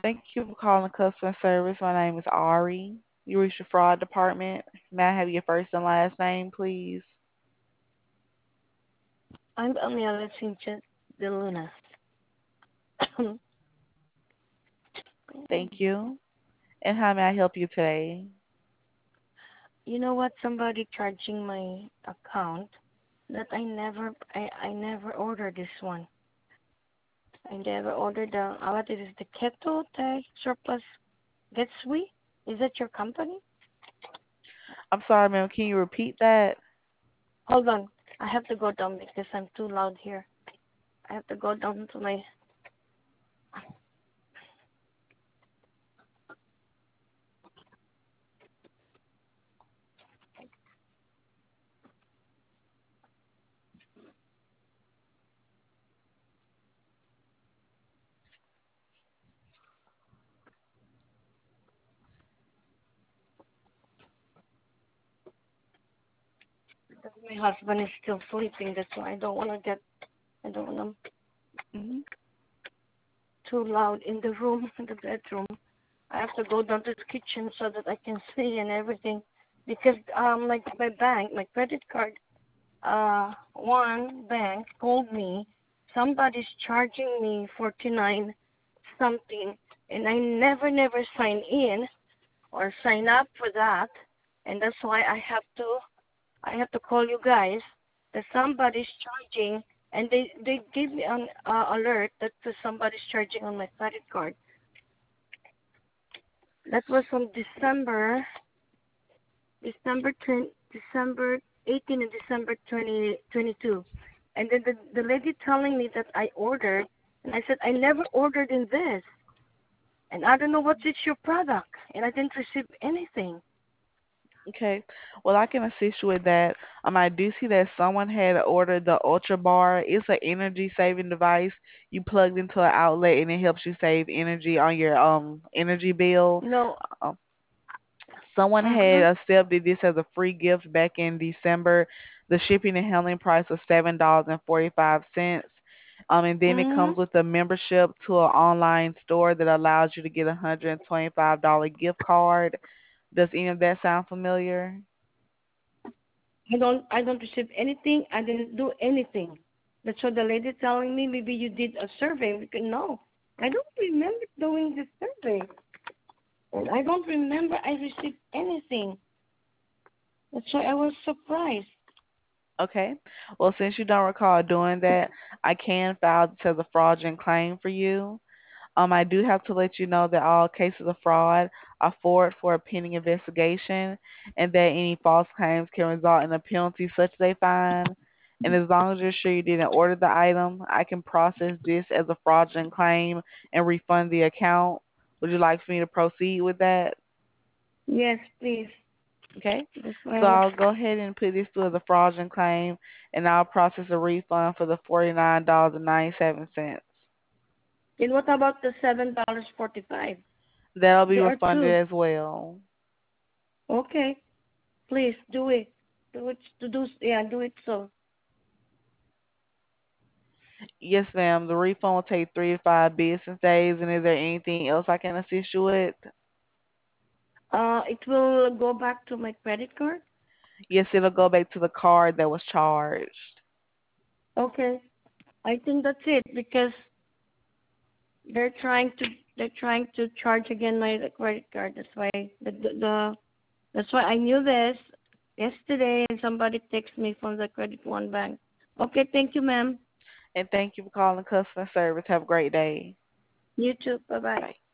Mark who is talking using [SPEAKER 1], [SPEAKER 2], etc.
[SPEAKER 1] Thank you for calling customer service. My name is Ari. You reached the fraud department. May I have your first and last name, please?
[SPEAKER 2] I'm Amelia Sanchez de Luna.
[SPEAKER 1] Thank you. And how may I help you today?
[SPEAKER 2] You know what? Somebody charging my account that I never ordered this one. I never ordered what is it, the Keto Tag Surplus Getsui? Is that your company?
[SPEAKER 1] I'm sorry, ma'am. Can you repeat that?
[SPEAKER 2] Hold on. I have to go down because I'm too loud here. I have to go down to my. My husband is still sleeping. That's why I don't want to get. I don't want to
[SPEAKER 1] Hmm.
[SPEAKER 2] too loud in the room, in the bedroom. I have to go down to the kitchen so that I can see and everything, because like my bank, my credit card, one bank told me somebody's charging me 49 something, and I never sign in or sign up for that, and that's why I have to call you guys that somebody's charging, and they give me an alert that somebody's charging on my credit card. That was from December 18 and December 2022. And then the lady telling me that I ordered, and I said, I never ordered in this. And I don't know what is your product. And I didn't receive anything.
[SPEAKER 1] Okay. Well, I can assist you with that. I do see that someone had ordered the Ultra Bar. It's an energy saving device. You plugged into an outlet and it helps you save energy on your energy bill.
[SPEAKER 2] No.
[SPEAKER 1] Um, Someone had
[SPEAKER 2] Uh-huh.
[SPEAKER 1] accepted this as a free gift back in December. The shipping and handling price was $7.45. And then it
[SPEAKER 2] Mm-hmm.
[SPEAKER 1] comes with a membership to an online store that allows you to get a $125 gift card. Does any of that sound familiar?
[SPEAKER 2] I don't receive anything. I didn't do anything. That's what the lady telling me. Maybe you did a survey. Because no, I don't remember doing the survey. And I don't remember I received anything. That's why I was surprised.
[SPEAKER 1] Okay. Well, since you don't recall doing that, I can file this as a fraudulent claim for you. I do have to let you know that all cases of fraud are forward for a pending investigation, and that any false claims can result in a penalty such as a fine. And as long as you're sure you didn't order the item, I can process this as a fraudulent claim and refund the account. Would you like for me to proceed with that?
[SPEAKER 2] Yes, please.
[SPEAKER 1] Okay.
[SPEAKER 2] That's why I
[SPEAKER 1] So
[SPEAKER 2] was.
[SPEAKER 1] I'll go ahead and put this through as a fraudulent claim, and I'll process a refund for the $49.97.
[SPEAKER 2] And what about the $7.45?
[SPEAKER 1] That'll be
[SPEAKER 2] There are
[SPEAKER 1] refunded
[SPEAKER 2] two.
[SPEAKER 1] as well.
[SPEAKER 2] Okay, please do it. Do it to do. Yeah, do it so.
[SPEAKER 1] Yes, ma'am. The refund will take 3 to 5 business days. And is there anything else I can assist you with?
[SPEAKER 2] It will go back to my credit card.
[SPEAKER 1] Yes, it'll go back to the card that was charged.
[SPEAKER 2] Okay, I think that's it because they're trying to they're trying to charge again my credit card. That's why that's why I knew this yesterday, and somebody texted me from the Credit One bank. Okay, thank you, ma'am.
[SPEAKER 1] And thank you for calling customer service. Have a great day.
[SPEAKER 2] You too. Bye bye.
[SPEAKER 1] Bye.